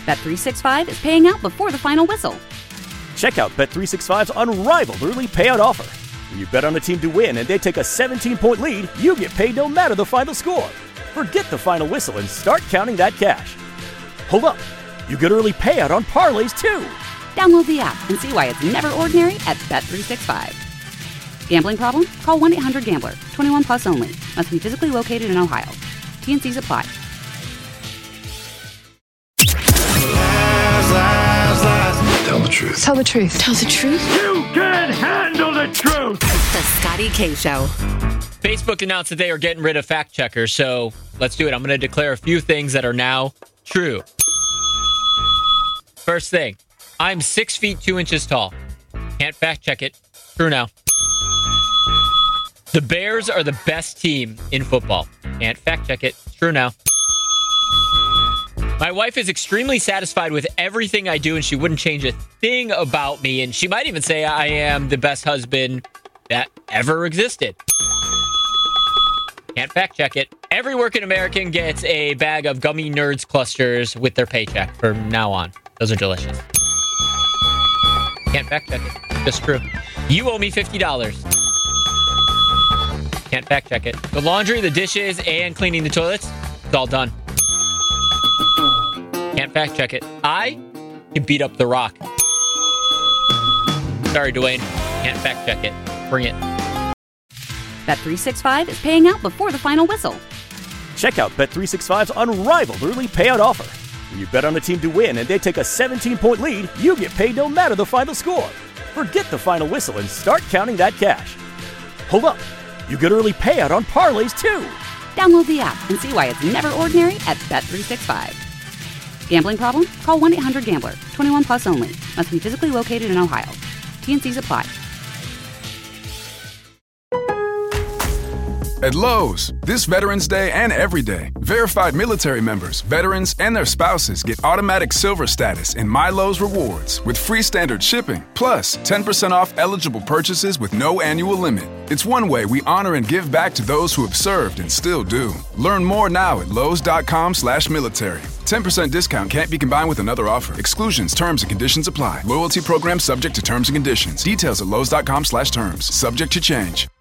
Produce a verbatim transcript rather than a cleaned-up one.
Bet three sixty-five is paying out before the final whistle. Check out Bet three sixty-five's unrivaled early payout offer. When you bet on a team to win and they take a seventeen-point lead, you get paid no matter the final score. Forget the final whistle and start counting that cash. Hold up. You get early payout on parlays, too. Download the app and see why it's never ordinary at Bet three sixty-five. Gambling problem? Call one eight hundred gambler. twenty-one plus only. Must be physically located in Ohio. T and C's apply. Tell the truth. Tell the truth. Tell the truth. You can handle the truth. The Scotty K Show. Facebook announced that they are getting rid of fact checkers, so let's do it. I'm going to declare a few things that are now true. First thing, I'm six feet two inches tall. Can't fact check it. True now. The Bears are the best team in football. Can't fact check it. True now. My wife is extremely satisfied with everything I do, and she wouldn't change a thing about me. And she might even say I am the best husband that ever existed. Can't fact check it. Every working American gets a bag of Gummy Nerds clusters with their paycheck from now on. Those are delicious. Can't fact check it. Just true. You owe me fifty dollars. Can't fact check it. The laundry, the dishes, and cleaning the toilets, it's all done. Can't fact check it. I can beat up The Rock. Sorry, Dwayne. Can't fact check it. Bring it. Bet three sixty-five is paying out before the final whistle. Check out Bet three sixty-five's unrivaled early payout offer. When you bet on a team to win and they take a seventeen-point lead, you get paid no matter the final score. Forget the final whistle and start counting that cash. Hold up. You get early payout on parlays, too. Download the app and see why it's never ordinary at Bet three sixty-five. Gambling problem? Call one eight hundred gambler. twenty-one plus only. Must be physically located in Ohio. T and C's apply. At Lowe's, this Veterans Day and every day, verified military members, veterans, and their spouses get automatic silver status in My Lowe's Rewards with free standard shipping, plus ten percent off eligible purchases with no annual limit. It's one way we honor and give back to those who have served and still do. Learn more now at lowes.com slash military. ten percent discount can't be combined with another offer. Exclusions, terms, and conditions apply. Loyalty program subject to terms and conditions. Details at lowes.com slash terms. Subject to change.